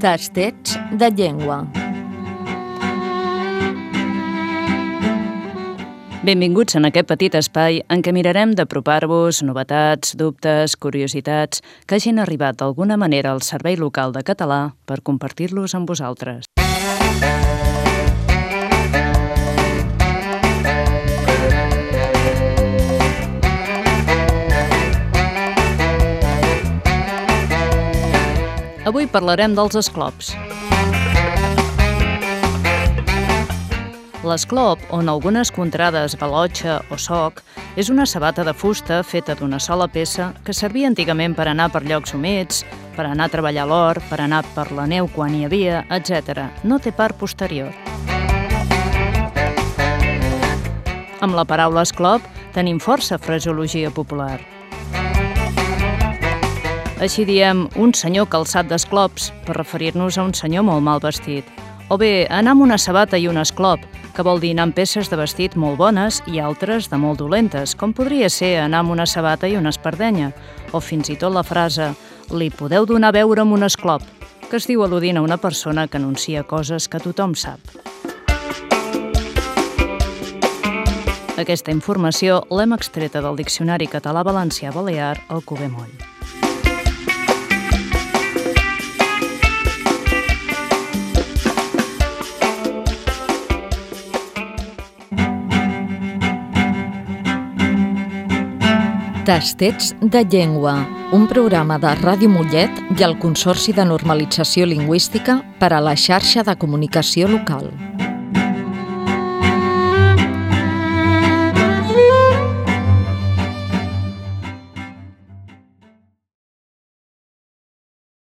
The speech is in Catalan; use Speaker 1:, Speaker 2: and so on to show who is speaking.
Speaker 1: Tastets de llengua.
Speaker 2: Benvinguts en aquest petit espai en què mirarem d'apropar-vos novetats, dubtes, curiositats que hagin arribat d'alguna manera al Servei Local de Català per compartir-los amb vosaltres. Avui parlarem dels esclops. L'esclop, o en algunes contrades galotxa o soc, és una sabata de fusta feta d'una sola peça que servia antigament per anar per llocs humits, per anar a treballar a l'hort, per anar per la neu quan hi havia, etc. No té part posterior. Amb la paraula esclop tenim força fraseologia popular. Així diem un senyor calçat d'esclops per referir-nos a un senyor molt mal vestit. O bé, anar amb una sabata i un esclop, que vol dir anar amb peces de vestit molt bones i altres de molt dolentes, com podria ser anar amb una sabata i una espardenya, o fins i tot la frase «li podeu donar a beure amb un esclop», que es diu al·ludint a una persona que anuncia coses que tothom sap. Aquesta informació l'hem extreta del Diccionari Català-Valencià-Balear Alcover Moll.
Speaker 1: Tastets de llengua, un programa de Ràdio Mollet i el Consorci de Normalització Lingüística per a la xarxa de comunicació local.